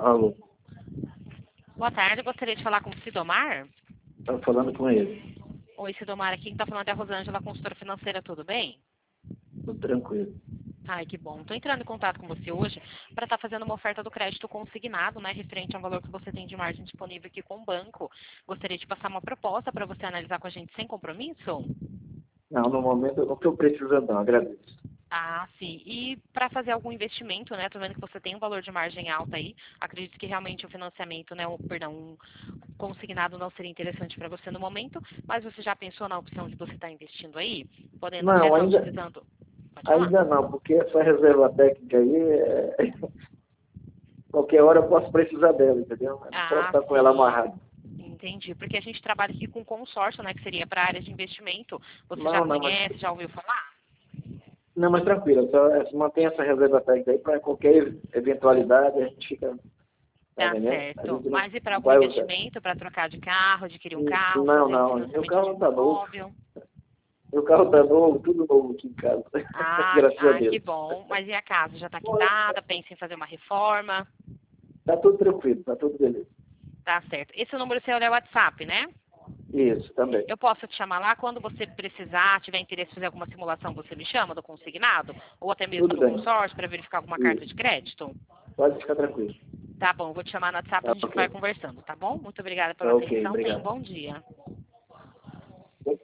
Alô, Boa tarde, eu gostaria de falar com o Sidomar. tá falando com ele. Oi, Sidomar, aqui quem está falando é a Rosângela, consultora financeira, tudo bem? Tudo tranquilo. Ai, que bom. Estou entrando em contato com você hoje para estar fazendo uma oferta do crédito consignado, né, referente ao valor que você tem de margem disponível aqui com o banco. Gostaria de passar uma proposta para você analisar com a gente sem compromisso? Não, no momento eu não estou precisando, não, agradeço. Ah, sim. E para fazer algum investimento, né? Tô vendo que você tem um valor de margem alta aí. Acredito que realmente o financiamento, né? Um consignado não seria interessante para você no momento, mas você já pensou na opção de você estar investindo aí? Podendo até Não, estar utilizando. Pode falar. ainda não, porque essa reserva técnica aí, qualquer hora eu posso precisar dela, entendeu? Eu não posso Ah, estar com ela sim. amarrada. Entendi. Porque a gente trabalha aqui com consórcio, né? Que seria para a área de investimento. Você já Não, não, mas, conhece, já ouviu falar? não, mas tranquilo, só mantenha essa reserva técnica aí para qualquer eventualidade a gente fica, tá Tá entendendo? A certo. gente Mas e para não algum vai usar. investimento, para trocar de carro, adquirir um carro, Não, fazer um não, meu financiamento de carro um tá novo. imóvel? Meu carro tá novo, tudo novo aqui em casa. Graças a Que Deus. bom. Mas e a casa? Já está quitada? Pensa em fazer uma reforma? Tá tudo tranquilo, tá tudo beleza. Tá certo. Esse número seu é o WhatsApp, né? Isso, também. Eu posso te chamar lá quando você precisar, tiver interesse em fazer alguma simulação, você me chama do consignado? Ou até mesmo Tudo do bem. consórcio para verificar alguma carta de Isso. crédito? Pode ficar tranquilo. Tá bom, vou te chamar no WhatsApp e Tá a gente vai ok. conversando, tá bom? Muito obrigada Tá pela ok, atenção, tenha um obrigado. bom dia.